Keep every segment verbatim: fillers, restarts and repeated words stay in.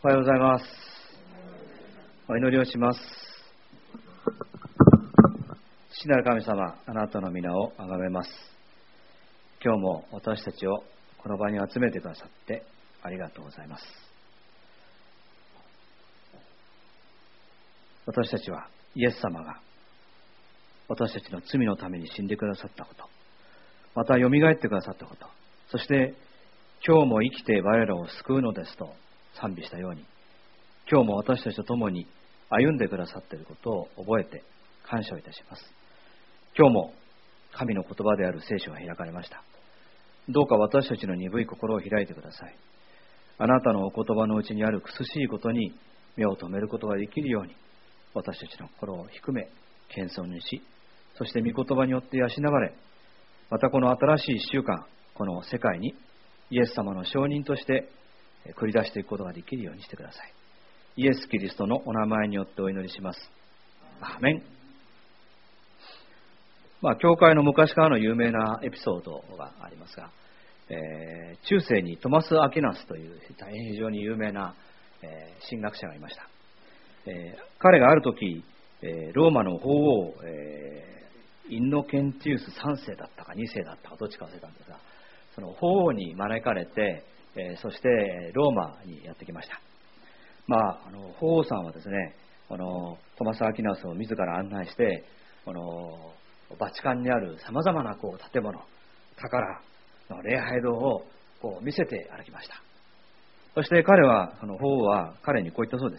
おはようございます。お祈りをします。父なる神様、あなたの皆をあがめます。今日も私たちをこの場に集めてくださってありがとうございます。私たちはイエス様が私たちの罪のために死んでくださったこと、またよみがえってくださったこと、そして今日も生きて我らを救うのですと賛美したように、今日も私たちと共に歩んでくださっていることを覚えて感謝をいたします。今日も神の言葉である聖書が開かれました。どうか私たちの鈍い心を開いてください。あなたのお言葉のうちにある苦しいことに目を留めることができるように、私たちの心を低め謙遜にし、そして御言葉によって養われ、またこの新しいいっしゅうかん、この世界にイエス様の証人として繰り出していくことができるようにしてください。イエス・キリストのお名前によってお祈りします。アーメン。まあ、教会の昔からの有名なエピソードがありますが、えー、中世にトマス・アキナスという大変非常に有名な、えー、神学者がいました。えー、彼がある時、えー、ローマの法王、えー、インノケンティウスさんせいだったかにせいだったかどっちか忘れたんですが、その法王に招かれて、えー、そしてローマにやってきました。まあ、あの法王さんはですね、このトマス・アキナスを自ら案内して、このバチカンにあるさまざまなこう建物、宝の礼拝堂をこう見せて歩きました。そして彼は、その法王は彼にこう言ったそうです。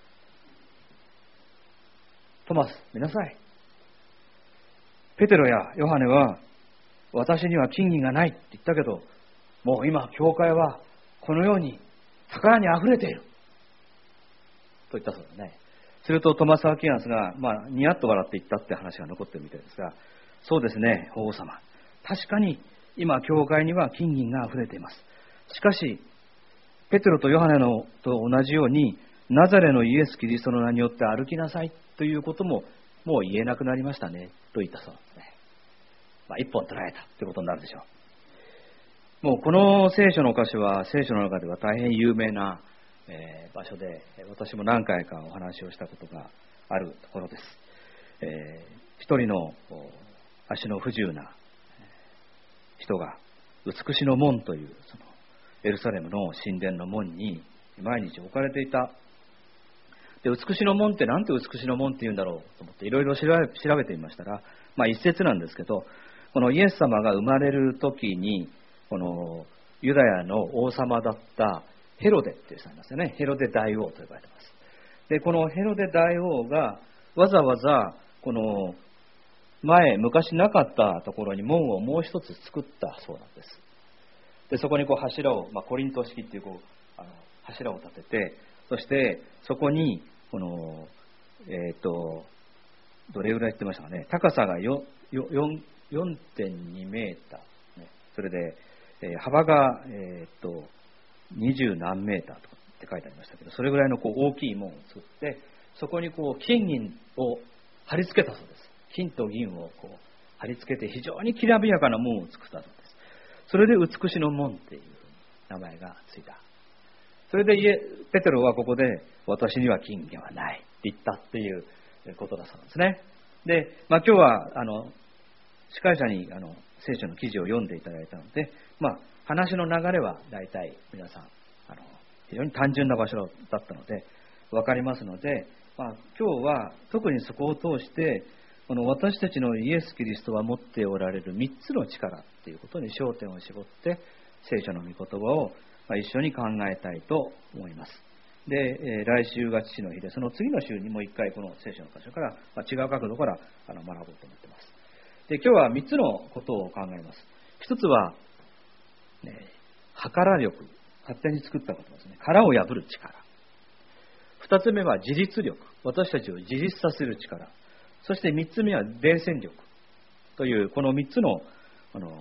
トマス、見なさい。ペテロやヨハネは私には金銀がないって言ったけど、もう今教会はこのように宝にあふれていると言ったそうですね。するとトマス・アキナスが、まあ、ニヤッと笑って言ったって話が残っているみたいですが、そうですね、法王様、確かに今教会には金銀があふれています。しかしペテロとヨハネのと同じようにナザレのイエス・キリストの名によって歩きなさいということももう言えなくなりましたねと言ったそうですね。まあ、一本取られたということになるでしょう。もうこの聖書の箇所は聖書の中では大変有名な、えー、場所で、私も何回かお話をしたことがあるところです。えー、一人の足の不自由な人が美しの門というそのエルサレムの神殿の門に毎日置かれていた。で、美しの門ってなんて美しの門って言うんだろうと思っていろいろ調べ、調べてみましたら、まあ一説なんですけど、このイエス様が生まれる時にこのユダヤの王様だったヘロデっていう人がいますよね。ヘロデ大王と呼ばれています。で、このヘロデ大王がわざわざこの前昔なかったところに門をもう一つ作ったそうなんです。で、そこにこう柱を、まあ、コリント式っていう、こうあの柱を立てて、そしてそこにこのえっ、ー、とどれぐらい言ってましたかね、高さが よんてんにメーター、ね、それで、えー、幅が、えー、とにじゅうなんメーターとかって書いてありましたけど、それぐらいのこう大きい門を作って、そこにこう金銀を貼り付けたそうです。金と銀をこう貼り付けて非常にきらびやかな門を作ったそうです。それで美しの門っていう名前がついた。それでペテロはここで私には金銀はないって言ったっていうことだそうですね。で、まあ、今日はあの司会者にあの聖書の記事を読んでいただいたので、まあ、話の流れは大体皆さんあの非常に単純な場所だったので分かりますので、まあ、今日は特にそこを通してこの私たちのイエス・キリストが持っておられるみっつの力ということに焦点を絞って聖書の御言葉を一緒に考えたいと思います。で、来週が父の日で、その次の週にもう一回この聖書の箇所から違う角度から学ぼうと思っています。で、今日はみっつのことを考えます。一つは、ね、計力、勝手に作ったことですね。殻を破る力。二つ目は自立力、私たちを自立させる力。そして三つ目は伝染力というこの三つの、あの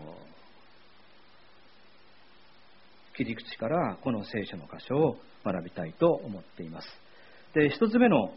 切り口からこの聖書の箇所を学びたいと思っています。で、一つ目の、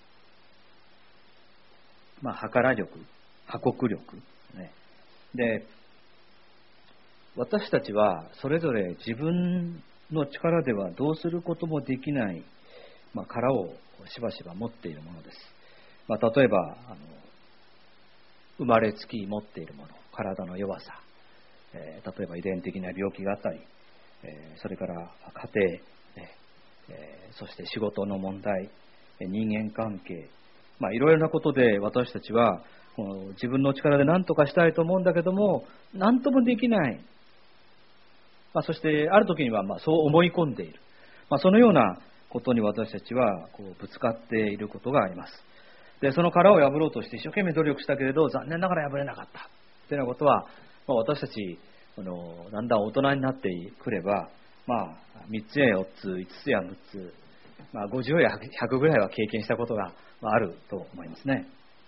まあ、計ら力、破国力、ね。で、私たちはそれぞれ自分の力ではどうすることもできない、まあ、殻をしばしば持っているものです。まあ、例えばあの生まれつき持っているもの、体の弱さ、えー、例えば遺伝的な病気があったり、えー、それから家庭、えー、そして仕事の問題、人間関係、まあ、いろいろなことで私たちはこの自分の力で何とかしたいと思うんだけども、何ともできない、まあ、そしてある時にはまあそう思い込んでいる、まあ、そのようなことに私たちはこうぶつかっていることがあります。でその殻を破ろうとして一生懸命努力したけれど残念ながら破れなかったというようなことは、まあ、私たちあのだんだん大人になってくれば、まあ、みっつやよっつ、いつつやむっつ、まあ、ごじゅうやひゃくぐらいは経験したことがあると思いますね。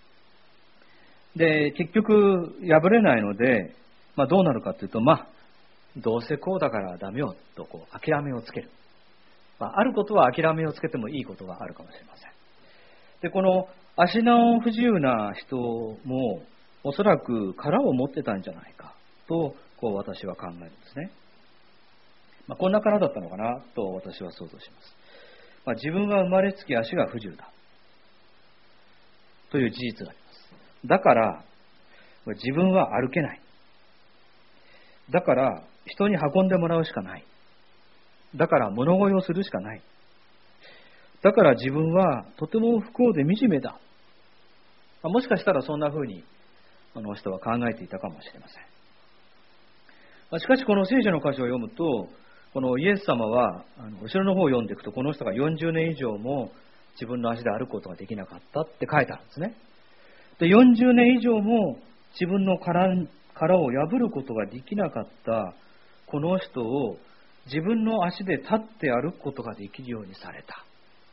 で結局破れないので、まあ、どうなるかというと、まあ、どうせこうだからダメよとこう諦めをつける、まあ、あることは諦めをつけてもいいことがあるかもしれません。でこの足の不自由な人もおそらく殻を持ってたんじゃないかとこう私は考えるんですね。まあ、こんな殻だったのかなと私は想像します。まあ、自分は生まれつき足が不自由だという事実があります。だから自分は歩けない。だから人に運んでもらうしかない。だから物乞いをするしかない。だから自分はとても不幸で惨めだ。まあ、もしかしたらそんな風にあの人は考えていたかもしれません。まあ、しかしこの聖書の箇所を読むと、このイエス様はあの後ろの方を読んでいくと、この人がよんじゅうねん以上も自分の足で歩くことができなかったって書いてあるんですね。でよんじゅうねん以上も自分の 殻, 殻を破ることができなかったこの人を自分の足で立って歩くことができるようにされた。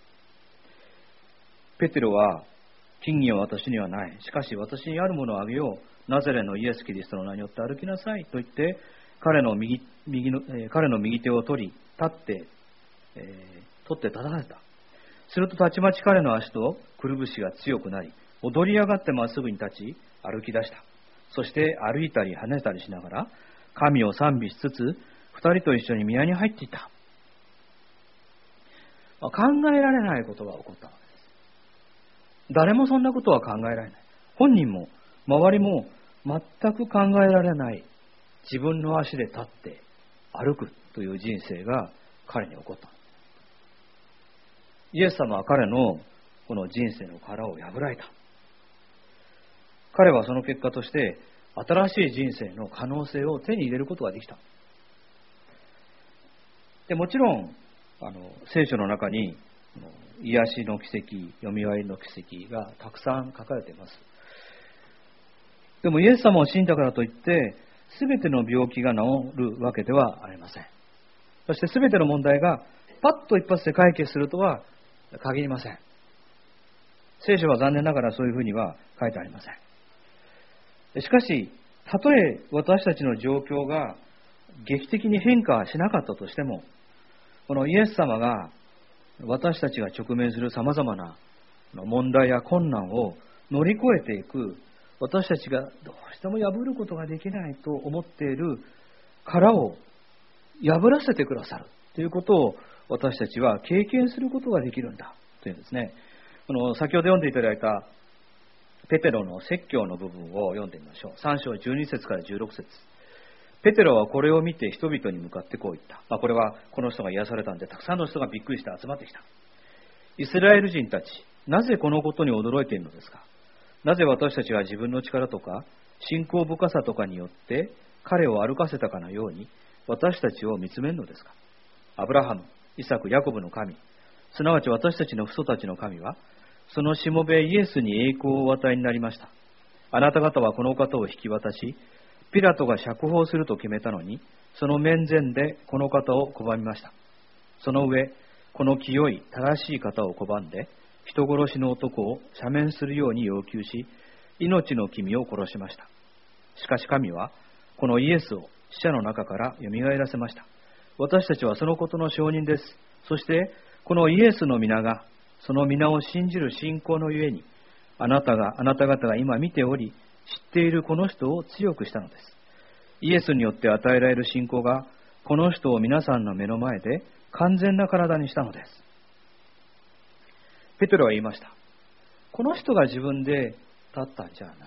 ペテロは、金銀は私にはない。しかし私にあるものをあげよう。ナザレのイエス・キリストの名によって歩きなさい。と言って、彼の 右, 右の、えー、彼の右手を取り、立って、えー、取って立たせた。するとたちまち彼の足とくるぶしが強くなり、踊り上がってまっすぐに立ち、歩き出した。そして歩いたり跳ねたりしながら、神を賛美しつつ、二人と一緒に宮に入っていた。まあ、考えられないことが起こったわけです。誰もそんなことは考えられない。本人も周りも全く考えられない自分の足で立って歩くという人生が彼に起こった。イエス様は彼のこの人生の殻を破られた。彼はその結果として新しい人生の可能性を手に入れることができた。でもちろんあの聖書の中に癒しの奇跡、よみがえりの奇跡がたくさん書かれています。でもイエス様を信じたからといって全ての病気が治るわけではありません。そして全ての問題がパッと一発で解決するとは限りません。聖書は残念ながらそういうふうには書いてありません。しかし、たとえ私たちの状況が劇的に変化しなかったとしても、このイエス様が私たちが直面するさまざまな問題や困難を乗り越えていく、私たちがどうしても破ることができないと思っている殻を破らせてくださるということを私たちは経験することができるんだというんですね。この先ほど読んでいただいたペテロの説教の部分を読んでみましょう。さん章じゅうに節からじゅうろく節。ペテロはこれを見て人々に向かってこう言った。まあ、これはこの人が癒されたんで、たくさんの人がびっくりして集まってきた。イスラエル人たち、なぜこのことに驚いているのですか？なぜ私たちは自分の力とか信仰深さとかによって彼を歩かせたかのように私たちを見つめるのですか？アブラハム、イサク、ヤコブの神、すなわち私たちの父祖たちの神は、そのしもべイエスに栄光をお与えになりました。あなた方はこの方を引き渡し、ピラトが釈放すると決めたのに、その面前でこの方を拒みました。その上、この清い正しい方を拒んで、人殺しの男を赦免するように要求し、命の君を殺しました。しかし神は、このイエスを死者の中からよみがえらせました。私たちはそのことの証人です。そして、このイエスの皆が、その皆を信じる信仰のゆえに、あなたが、あなた方が今見ており、知っているこの人を強くしたのです。イエスによって与えられる信仰が、 この人を皆さんの目の前で完全な体にしたのです。ペテロは言いました。この人が自分で立ったんじゃない。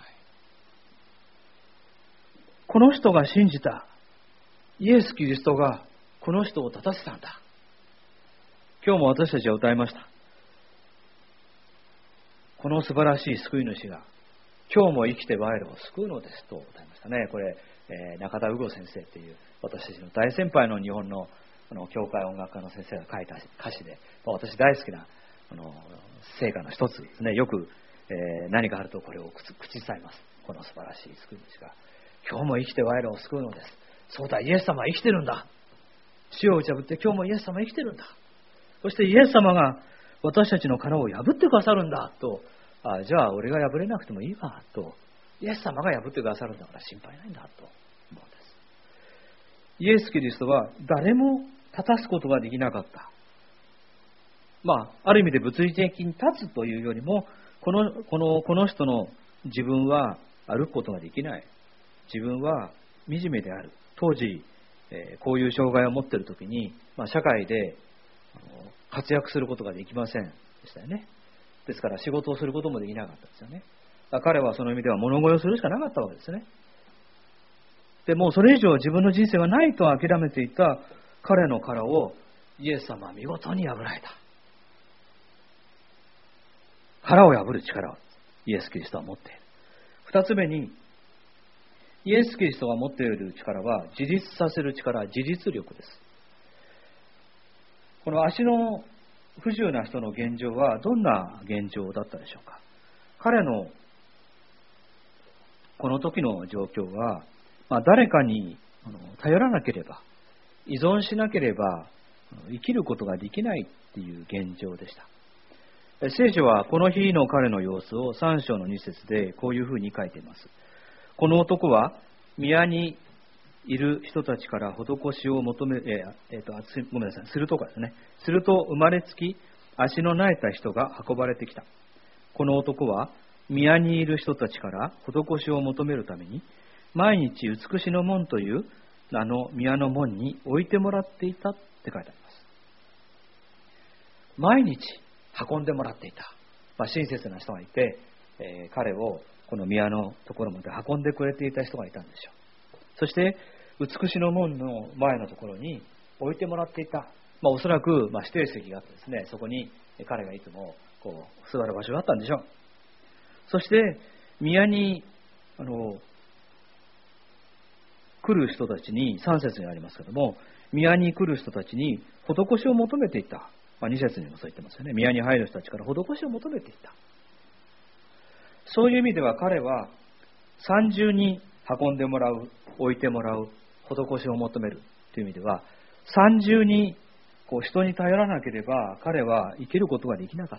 この人が信じたイエス・キリストがこの人を立たせたんだ。今日も私たちは歌いました。この素晴らしい救い主が今日も生きて我らを救うのですと歌いましたね。これ、えー、中田宇吾先生という私たちの大先輩の日本のあの教会音楽家の先生が書いた歌詞で、まあ、私大好きなあの聖歌の一つですね。よく、えー、何かあるとこれを口ずさみます。この素晴らしい救い主が今日も生きて我らを救うのです。そうだ、イエス様は生きてるんだ。死を打ち破って今日もイエス様は生きてるんだ。そしてイエス様が私たちの殻を破ってくださるんだと、あじゃあ俺が破れなくてもいいわと、イエス様が破ってくださるんだから心配ないんだと思うんです。イエス・キリストは誰も立たすことができなかった。まあある意味で物理的に立つというよりも、このこのこの人の自分は歩くことができない。自分は惨めである。当時、えー、こういう障害を持っているときに、まあ、社会であの活躍することができませんでしたよね。ですから仕事をすることもできなかったですよね。だから彼はその意味では物乞いをするしかなかったわけですね。でもうそれ以上自分の人生はないと諦めていた彼の殻をイエス様は見事に破られた。殻を破る力をイエス・キリストは持っている。二つ目に、イエス・キリストが持っている力は自立させる力、自立力です。この足の不自由な人の現状はどんな現状だったでしょうか。彼のこの時の状況は、まあ、誰かに頼らなければ、依存しなければ生きることができないっていう現状でした。聖書はこの日の彼の様子をさん章のに節でこういうふうに書いています。この男は宮にいる人たちから施しを求め、えーえー、とごめんなさい、するとかですね。すると生まれつき足の苗えた人が運ばれてきた。この男は宮にいる人たちから施しを求めるために毎日美しの門というあの宮の門に置いてもらっていたって書いてあります。毎日運んでもらっていた、まあ、親切な人がいて、えー、彼をこの宮のところまで運んでくれていた人がいたんでしょう。そして美しの門の前のところに置いてもらっていた、まあ、おそらくまあ指定席があってですね、そこに彼がいつもこう座る場所があったんでしょう。そして宮にあの来る人たちに、さん節にありますけども、宮に来る人たちに施しを求めていた。まあ、に節にもそう言ってますよね。宮に入る人たちから施しを求めていた。そういう意味では彼は三重に運んでもらう、置いてもらう、施しを求めるという意味では、三重にこう人に頼らなければ彼は生きることができなかった。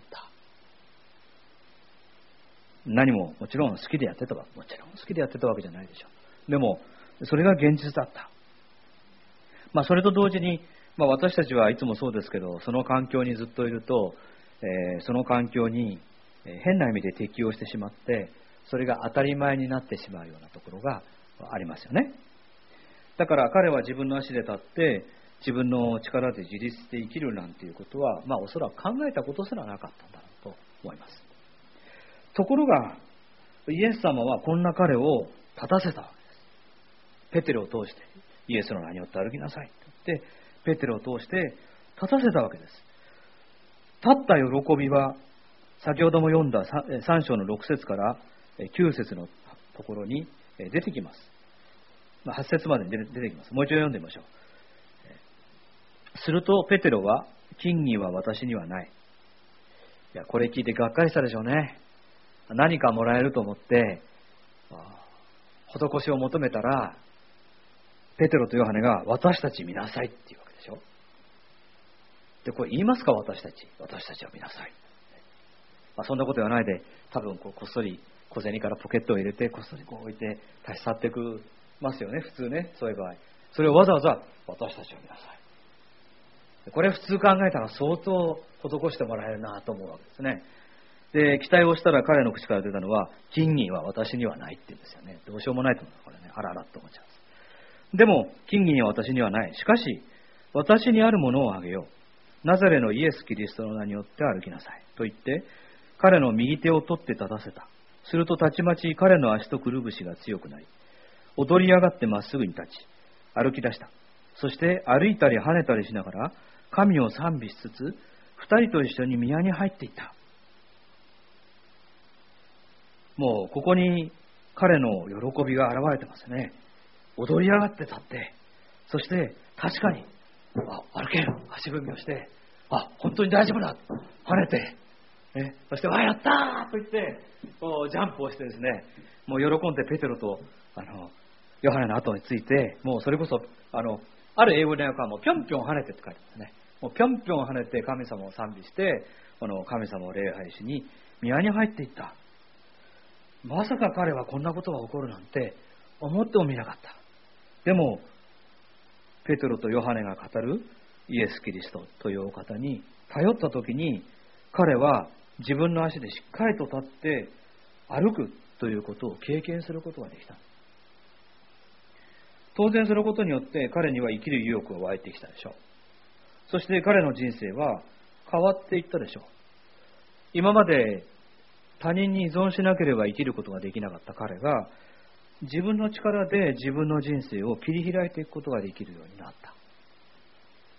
何ももちろん好きでやってたわ、もちろん好きでやってたわけじゃないでしょう。でもそれが現実だった。まあ、それと同時に、まあ、私たちはいつもそうですけど、その環境にずっといると、えー、その環境に変な意味で適応してしまって、それが当たり前になってしまうようなところがありますよね。だから彼は自分の足で立って自分の力で自立して生きるなんていうことは、まあ、おそらく考えたことすらなかったんだろうと思います。ところがイエス様はこんな彼を立たせたわけです。ペテロを通してイエスの名によって歩きなさいと言ってペテロを通して立たせたわけです。立った喜びは先ほども読んださん章のろく節からきゅう節のところに出てきます。はち節までに出てきます。もう一度読んでみましょう。するとペテロは、金銀は私にはない。いや、これ聞いてがっかりしたでしょうね。何かもらえると思って施しを求めたら、ペテロとヨハネが私たち見なさいっていうわけでしょ。で、これ言いますか、私たち私たちは見なさい。まあ、そんなこと言わないで、多分こうこっそり小銭からポケットを入れてこっそりこう置いて立ち去っていくますよね、普通ね。そういう場合、それをわざわざ私たちは見なさい。これ普通考えたら相当施してもらえるなと思うわけですね。で、期待をしたら彼の口から出たのは、金銀は私にはないって言うんですよね。どうしようもないと思う。これね、あらあらと思っちゃうんです。 でも金銀は私にはない。しかし私にあるものをあげよう。ナザレのイエス・キリストの名によって歩きなさい。と言って、彼の右手を取って立たせた。するとたちまち彼の足とくるぶしが強くなり、踊り上がってまっすぐに立ち、歩き出した。そして歩いたり跳ねたりしながら、神を賛美しつつ、二人と一緒に宮に入っていった。もうここに彼の喜びが現れてますね。踊り上がって立って、そして確かにあ歩ける足踏みをして、あ本当に大丈夫だ跳ねて、ね、そしてわやったーと言ってこうジャンプをしてですね、もう喜んでペテロとあのヨハネの後について、もうそれこそあのある英語の訳はもうぴょんぴょん跳ねてって書いてますね。もうぴょんぴょん跳ねて神様を賛美して、この神様を礼拝しに宮に入っていった。まさか彼はこんなことが起こるなんて思ってもみなかった。でもペテロとヨハネが語るイエス・キリストというお方に頼ったときに、彼は自分の足でしっかりと立って歩くということを経験することができた。当然そのことによって彼には生きる意欲が湧いてきたでしょう。そして彼の人生は変わっていったでしょう。今まで他人に依存しなければ生きることができなかった彼が、自分の力で自分の人生を切り開いていくことができるようになった。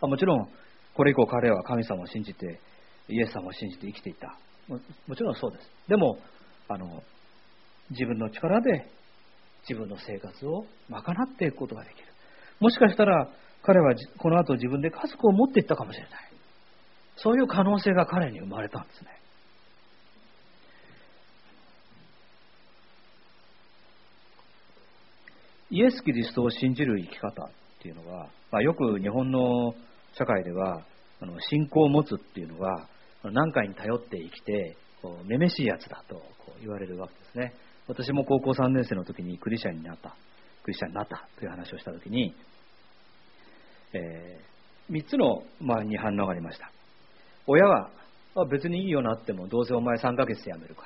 もちろんこれ以降彼は神様を信じて、イエス様を信じて生きていた。 も, もちろんそうです。でもあの自分の力で自分の生活を賄っていくことができる。もしかしたら彼はこの後自分で家族を持っていったかもしれない。そういう可能性が彼に生まれたんですね。イエス・キリストを信じる生き方っていうのは、まあ、よく日本の社会ではあの信仰を持つっていうのは何かに頼って生きてこうめめしいやつだとこう言われるわけですね。私も高校さんねん生の時にクリスチャンになったクリスチャンになったという話をした時に、えー、みっつの、まあ、に反応がありました。親は別にいいよなってもどうせお前さんかげつで辞めるから。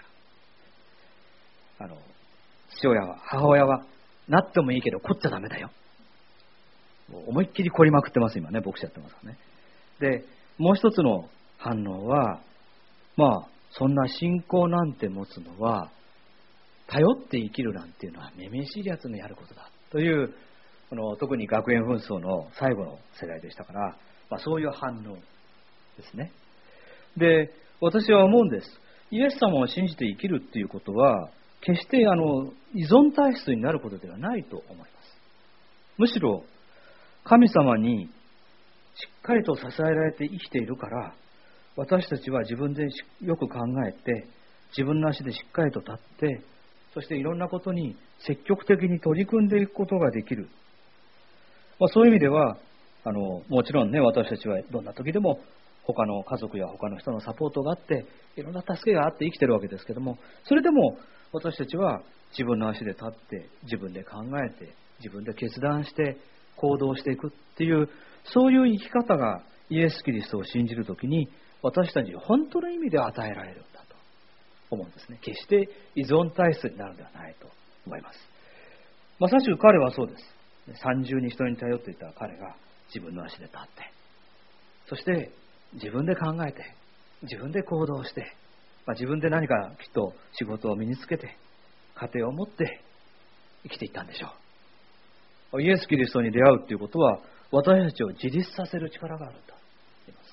あの父親は母親はなってもいいけど凝っちゃダメだよ。もう思いっきり凝りまくってます今ね、牧師やってますからね。でもう一つの反応は、まあそんな信仰なんて持つのは頼って生きるなんていうのはめめしいやつのやることだという、この特に学園紛争の最後の世代でしたから、まあ、そういう反応ですね。で私は思うんです。イエス様を信じて生きるっていうことは決してあの依存体質になることではないと思います。むしろ神様にしっかりと支えられて生きているから、私たちは自分でよく考えて自分の足でしっかりと立って、そしていろんなことに積極的に取り組んでいくことができる。まあ、そういう意味ではあのもちろんね、私たちはどんな時でも他の家族や他の人のサポートがあっていろんな助けがあって生きてるわけですけども、それでも私たちは自分の足で立って自分で考えて自分で決断して行動していくっていう、そういう生き方がイエス・キリストを信じるときに私たちに本当の意味で与えられるんだと思うんですね。決して依存体質になるのではないと思います。まさしく彼はそうです。三重に人に頼っていた彼が自分の足で立って、そして自分で考えて自分で行動して、まあ、自分で何かきっと仕事を身につけて家庭を持って生きていったんでしょう。イエス・キリストに出会うということは私たちを自立させる力があるんだと言います。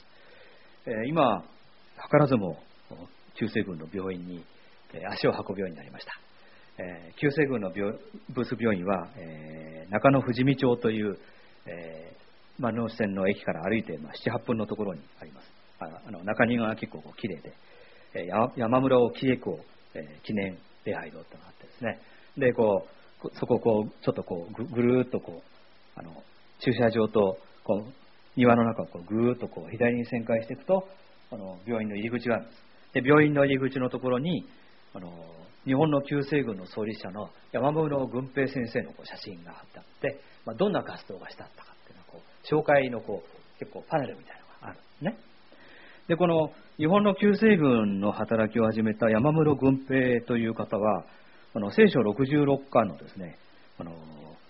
えー、今図らずも旧西軍の病院に足を運ぶようになりました。えー、旧西軍の病ブース病院は、えー、中野富士見町という、えー、万能線の駅から歩いて、まあ、ななはっぷんのところにあります。ああの中庭が結構きれいで、えー、山室喜恵子、えー、記念礼拝堂というのがあってですね、でこうそこをこうちょっとこう ぐ, ぐるーっとこうあの駐車場とこう庭の中をこうぐーっとこう左に旋回していくとあの病院の入り口があるんです。で病院の入り口のところにあの日本の旧西軍の創立者の山室軍平先生のこう写真が貼ってあって、まあ、どんな活動がしてあったかっていうのをこう紹介のこう結構パネルみたいなのがあるんですね。でこの日本の旧西軍の働きを始めた山室軍平という方はあの聖書ろくじゅうろっかんのですねあの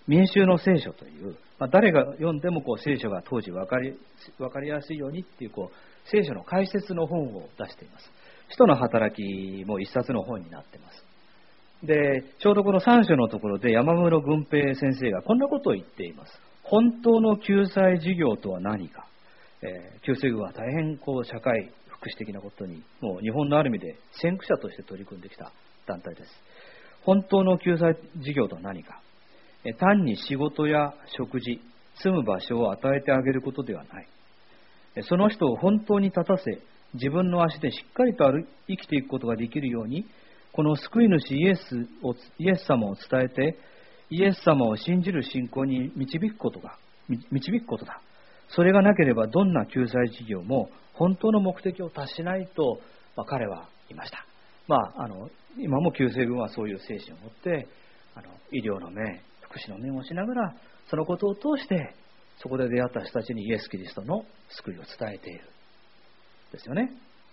民衆の聖書という、まあ、誰が読んでもこう聖書が当時分かり、分かりやすいようにっていう、こう聖書の解説の本を出しています。使徒の働きも一冊の本になっています。で、ちょうどこのさん章のところで山室軍平先生がこんなことを言っています。本当の救済事業とは何か。えー、救世軍は大変こう社会福祉的なことに、もう日本のある意味で先駆者として取り組んできた団体です。本当の救済事業とは何か。えー、単に仕事や食事、住む場所を与えてあげることではない。えー、その人を本当に立たせ、自分の足でしっかりと歩生きていくことができるように、この救い主イエスを、イエス様を伝えて、イエス様を信じる信仰に導くことが、導くことだ。それがなければどんな救済事業も本当の目的を達しないと、まあ、彼は言いました。まあ、あの今も救世軍はそういう精神を持って、あの医療の面、福祉の面をしながら、そのことを通してそこで出会った人たちにイエス・キリストの救いを伝えている。ですよね。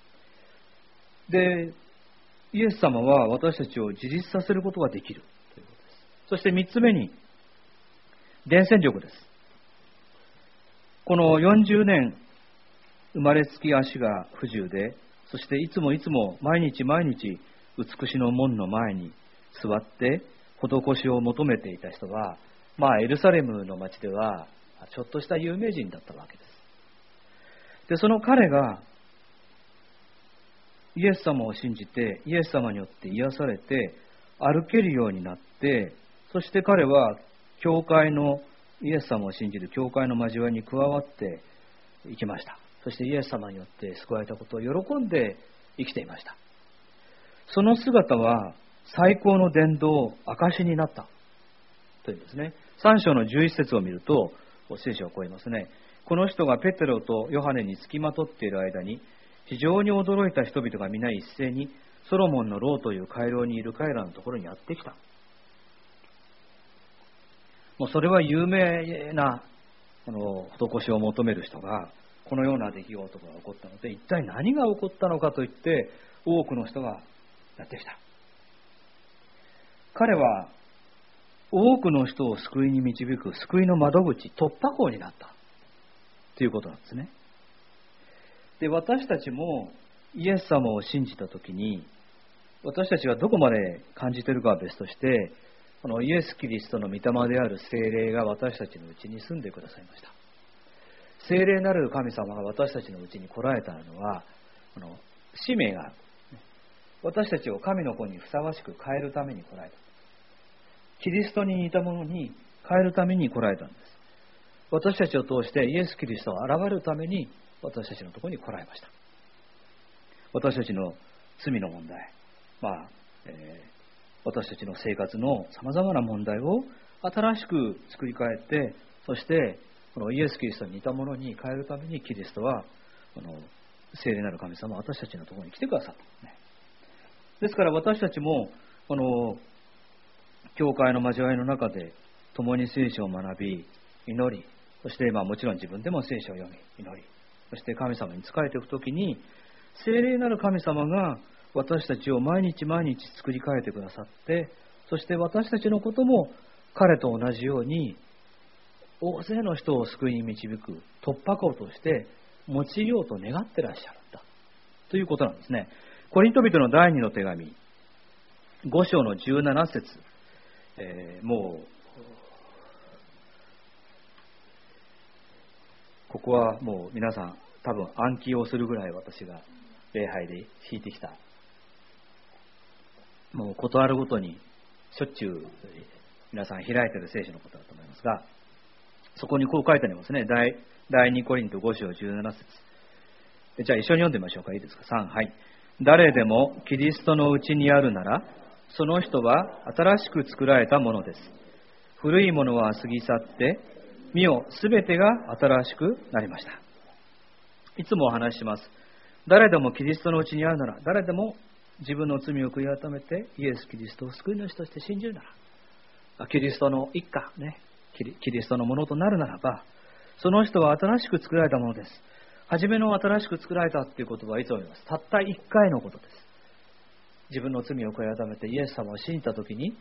で、イエス様は私たちを自立させることができるということです。そして三つ目に、伝染力です。このよんじゅうねん、生まれつき足が不自由で、そしていつもいつも毎日毎日、美しの門の前に座って、施しを求めていた人は、まあ、エルサレムの町では、ちょっとした有名人だったわけです。で、その彼が、イエス様を信じて、イエス様によって癒されて、歩けるようになって、そして彼は、教会の、イエス様を信じる教会の交わりに加わっていきました。そしてイエス様によって救われたことを喜んで生きていました。その姿は、最高の伝道、証になった。というんですね。さん章のじゅういち節を見ると、聖書を超えますね。この人がペテロとヨハネにつきまとっている間に、非常に驚いた人々が皆一斉にソロモンの牢という回廊にいる彼らのところにやってきた。もうそれは有名なこの施しを求める人がこのような出来事が起こったので、一体何が起こったのかといって多くの人がやってきた。彼は多くの人を救いに導く救いの窓口、突破口になったということなんですね。で、私たちもイエス様を信じたときに、私たちがどこまで感じているかは別として、このイエス・キリストの御霊である聖霊が私たちのうちに住んでくださいました。聖霊なる神様が私たちのうちに来られたのは、この使命がある。私たちを神の子にふさわしく変えるために来られた。キリストに似たものに変えるために来られたんです。私たちを通してイエス・キリストが現れるために私たちのところに来られました。私たちの罪の問題、まあえー、私たちの生活のさまざまな問題を新しく作り変えて、そしてこのイエス・キリストに似たものに変えるためにキリストはこの聖霊なる神様は私たちのところに来てくださった、ね。ですから私たちもこの教会の交わりの中で共に聖書を学び、祈り、そしてまあもちろん自分でも聖書を読み、祈り、そして神様に仕えていくときに、聖霊なる神様が私たちを毎日毎日作り変えてくださって、そして私たちのことも彼と同じように大勢の人を救いに導く突破口として用いようと願ってらっしゃるんだということなんですね。コリント人の第二の手紙ご章のじゅうなな節、えー、もうここはもう皆さん多分暗記をするぐらい私が礼拝で弾いてきた、もうことあるごとにしょっちゅう皆さん開いている聖書のことだと思いますが、そこにこう書いてありますね。第第二コリントご章じゅうなな節。じゃあ一緒に読んでみましょうか。いいですか。さん、はい。誰でもキリストのうちにあるなら、その人は新しく作られたものです。古いものは過ぎ去って、見よ、すべてが新しくなりました。いつもお話しします。誰でもキリストのうちにあるなら、誰でも自分の罪を悔い改めてイエス・キリストを救い主として信じるなら、キリストの一家、ね、キリストのものとなるならば、その人は新しく作られたものです。初めの新しく作られたという言葉はいつも言います。たった一回のことです。自分の罪を悔い改めてイエス様を信じたときに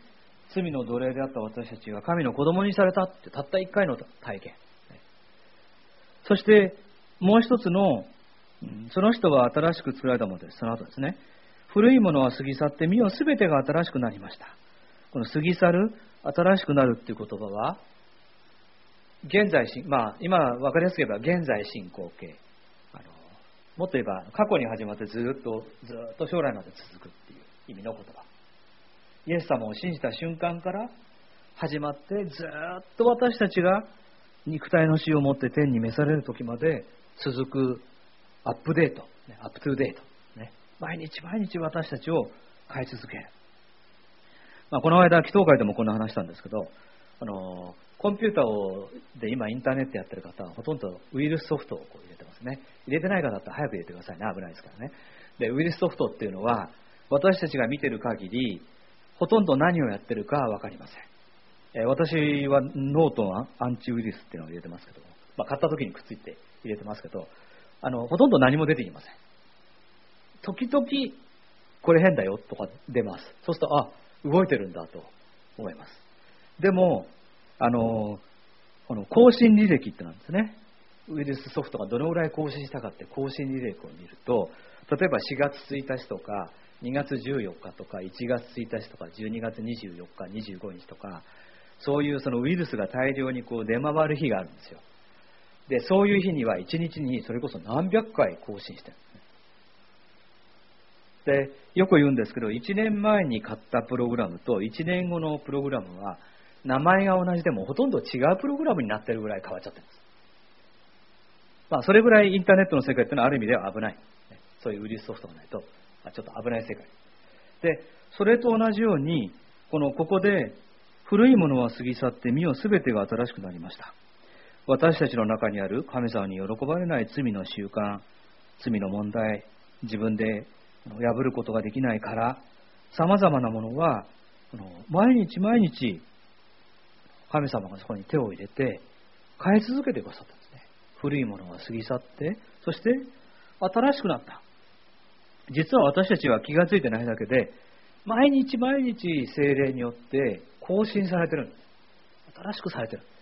罪の奴隷であった私たちが神の子供にされたってたった一回の体験。そしてもう一つの、その人は新しく作られたものです。その後ですね。古いものは過ぎ去って見よすべてが新しくなりました。この過ぎ去る、新しくなるっていう言葉は、現在進、まあ今分かりやすく言えば現在進行形。あのもっと言えば過去に始まってずっとずっと将来まで続くっていう意味の言葉。イエス様を信じた瞬間から始まってずっと私たちが肉体の死をもって天に召される時まで続くアップデート、アップトゥーデート、ね、毎日毎日私たちを変え続ける。まあ、この間祈祷会でもこんな話したんですけど、あのコンピューターをで今インターネットやってる方はほとんどウイルスソフトをこう入れてますね。入れてない方だったら早く入れてくださいね。危ないですからね。でウイルスソフトっていうのは私たちが見てる限りほとんど何をやってるか分かりません。えー、私はノートのアンチウイルスっていうのを入れてますけど、まあ、買った時にくっついて入れてますけど、あのほとんど何も出てきません。時々これ変だよとか出ます。そうするとあ動いてるんだと思います。でもあのこの更新履歴ってなんですね。ウイルスソフトがどのぐらい更新したかって更新履歴を見ると、例えばしがつついたちとかにがつじゅうよっかとかいちがつついたちとかじゅうにがつにじゅうよっかにじゅうごにちとか、そういうそのウイルスが大量にこう出回る日があるんですよ。でそういう日にはいちにちにそれこそ何百回更新してるんですね。でよく言うんですけど、いちねんまえに買ったプログラムといちねんごのプログラムは名前が同じでもほとんど違うプログラムになってるぐらい変わっちゃってるんです。まあ、それぐらいインターネットの世界っていうのはある意味では危ない。そういうウイルスソフトがないとちょっと危ない世界で、それと同じようにこのここで古いものは過ぎ去って見よすべてが新しくなりました。私たちの中にある神様に喜ばれない罪の習慣、罪の問題、自分で破ることができないから様々なものは毎日毎日神様がそこに手を入れて変え続けてくださったんですね。古いものが過ぎ去って、そして新しくなった。実は私たちは気がついてないだけで、毎日毎日聖霊によって更新されてるんです。新しくされてるんです。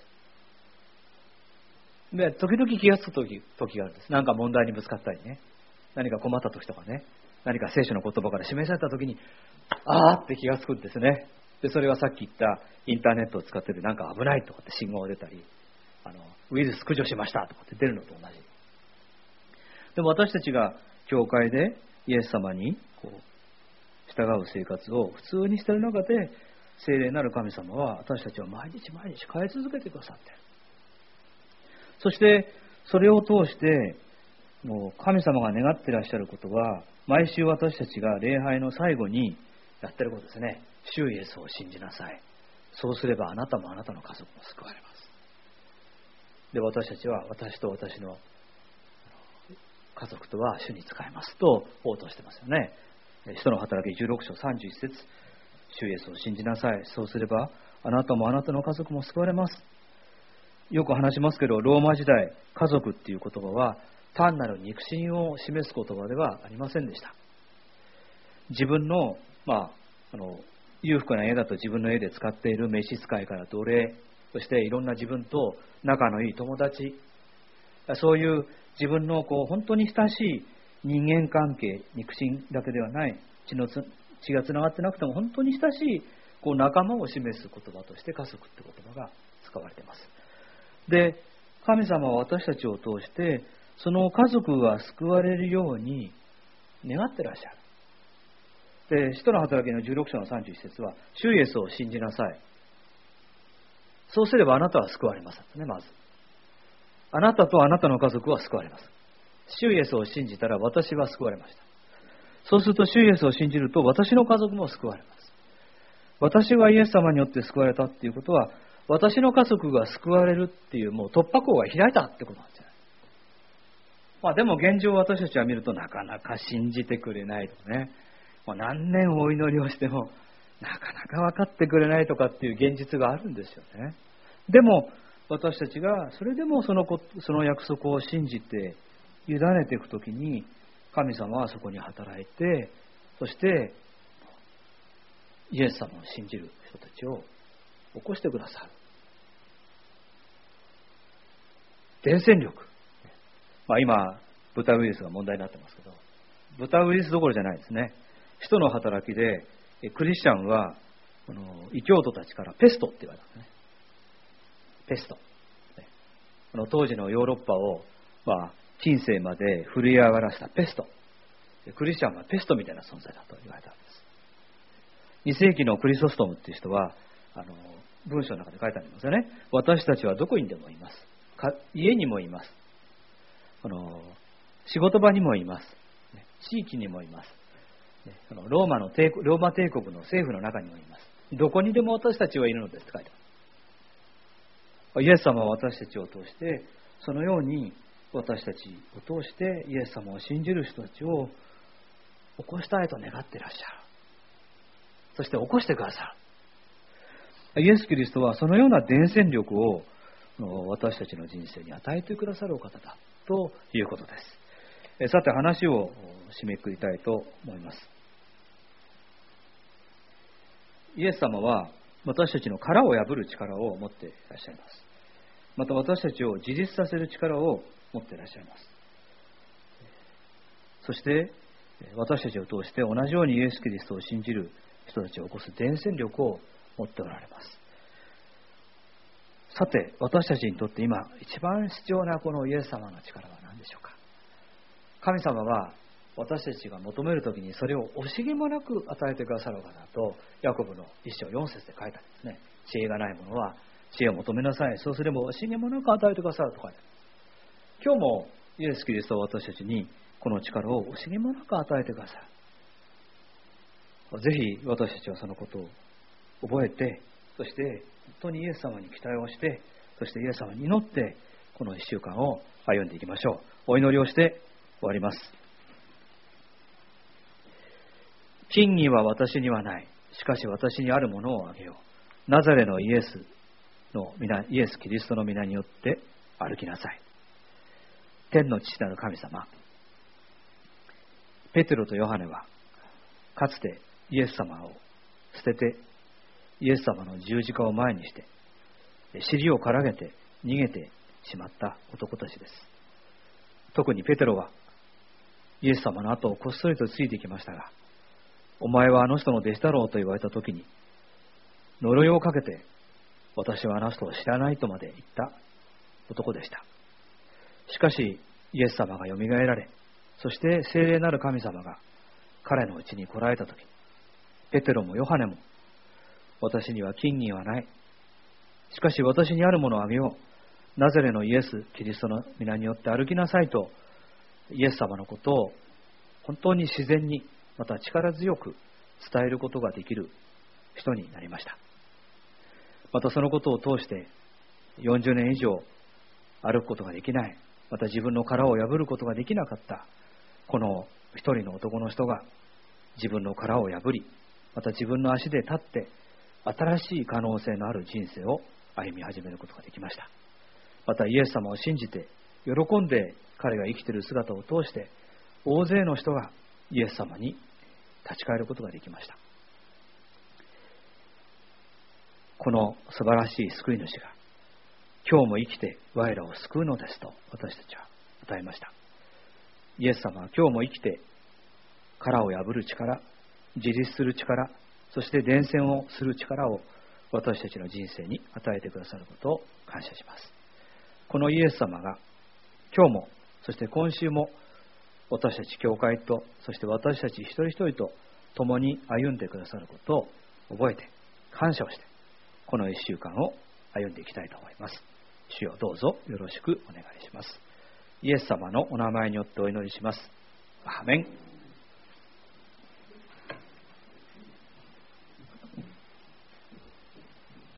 で、時々気がつく時、時があるんです。何か問題にぶつかったりね、何か困った時とかね、何か聖書の言葉から示された時に、あーって気がつくんですね。で、それはさっき言ったインターネットを使っててなんか危ないとかって信号が出たり、あのウイルス駆除しましたとかって出るのと同じ。でも私たちが教会でイエス様にこう従う生活を普通にしている中で、聖霊なる神様は私たちを毎日毎日変え続けてくださっている。そしてそれを通してもう神様が願っていらっしゃることは、毎週私たちが礼拝の最後にやってることですね。主イエスを信じなさい。そうすればあなたもあなたの家族も救われます。で、私たちは私と私の家族とは主に仕えますと応答してますよね。使徒の働きじゅうろくしょうさんじゅういっせつ、主イエスを信じなさい。そうすればあなたもあなたの家族も救われます。よく話しますけど、ローマ時代、家族っていう言葉は単なる肉親を示す言葉ではありませんでした。自分の、まあ、あの裕福な家だと自分の家で使っている召使いから奴隷、そしていろんな自分と仲のいい友達、そういう自分のこう本当に親しい人間関係、肉親だけではない血のつ血がつながってなくても本当に親しいこう仲間を示す言葉として家族って言葉が使われています。で、神様は私たちを通してその家族が救われるように願ってらっしゃる。で、使徒の働きのじゅうろくしょうのさんじゅういっせつは、主イエスを信じなさい。そうすればあなたは救われますね。まずあなたとあなたの家族は救われます。主イエスを信じたら私は救われました。そうすると主イエスを信じると私の家族も救われます。私がイエス様によって救われたっていうことは、私の家族が救われるっていうもう突破口が開いたってことなんですよ。まあでも現状私たちは見るとなかなか信じてくれないとね、もう何年お祈りをしてもなかなか分かってくれないとかっていう現実があるんですよね。でも私たちがそれでもそのこその約束を信じて委ねていくときに、神様はそこに働いて、そしてイエス様を信じる人たちを起こしてくださる。伝染力。まあ、今、豚ウイルスが問題になってますけど、豚ウイルスどころじゃないですね。使徒の働きで、クリスチャンは、この異教徒たちからペストって言われたんですね。ペスト。この当時のヨーロッパを、まあ、近世まで震え上がらせたペスト。クリスチャンはペストみたいな存在だと言われたんです。に世紀のクリソストムっていう人は、あの文章の中で書いてありますよね。私たちはどこにでもいます。か家にもいます。この仕事場にもいます。地域にもいます。このローマの帝ローマ帝国の政府の中にもいます。どこにでも私たちはいるのですって書いてある。イエス様は私たちを通して、そのように私たちを通してイエス様を信じる人たちを起こしたいと願っていらっしゃる。そして起こしてくださる。イエス・キリストはそのような伝染力を私たちの人生に与えてくださるお方だということです。さて、話を締めくくりたいと思います。イエス様は私たちの殻を破る力を持っていらっしゃいます。また私たちを自立させる力を持っていらっしゃいます。そして私たちを通して同じようにイエス・キリストを信じる人たちを起こす伝染力を持っておられます。さて、私たちにとって今一番必要なこのイエス様の力は何でしょうか。神様は私たちが求めるときにそれを惜しげもなく与えてくださるお方だと、ヤコブの一章四節で書いてあるんですね。知恵がない者は知恵を求めなさい。そうすれば惜しげもなく与えてくださると書いてある。今日もイエス・キリストは私たちにこの力を惜しげもなく与えてくださる。ぜひ私たちはそのことを覚えて、そして本当にイエス様に期待をして、そしてイエス様に祈ってこの一週間を歩んでいきましょう。お祈りをして終わります。金銀は私にはない。しかし私にあるものをあげよう。ナザレのイエスの皆、イエス・キリストの皆によって歩きなさい。天の父なる神様、ペテロとヨハネはかつてイエス様を捨てて、イエス様の十字架を前にして尻をからげて逃げてしまった男たちです。特にペテロはイエス様の後をこっそりとついてきましたが、お前はあの人の弟子だろうと言われたときに呪いをかけて、私はあの人を知らないとまで言った男でした。しかしイエス様がよみがえられ、そして聖霊なる神様が彼のうちに来られたとき、ペテロもヨハネも、私には金銀はない。しかし私にあるものをあげよう。ナザレのイエス・キリストの皆によって歩きなさいと、イエス様のことを本当に自然に、また力強く伝えることができる人になりました。またそのことを通してよんじゅうねん以上歩くことができない、また自分の殻を破ることができなかったこの一人の男の人が自分の殻を破り、また自分の足で立って新しい可能性のある人生を歩み始めることができました。またイエス様を信じて喜んで彼が生きている姿を通して大勢の人がイエス様に立ち返ることができました。この素晴らしい救い主が今日も生きて我らを救うのですと私たちは答えました。イエス様は今日も生きて殻を破る力、自立する力、そして伝染をする力を私たちの人生に与えてくださることを感謝します。このイエス様が今日も、そして今週も私たち教会と、そして私たち一人一人と共に歩んでくださることを覚えて感謝をして、この一週間を歩んでいきたいと思います。主よ、どうぞよろしくお願いします。イエス様のお名前によってお祈りします。アーメン。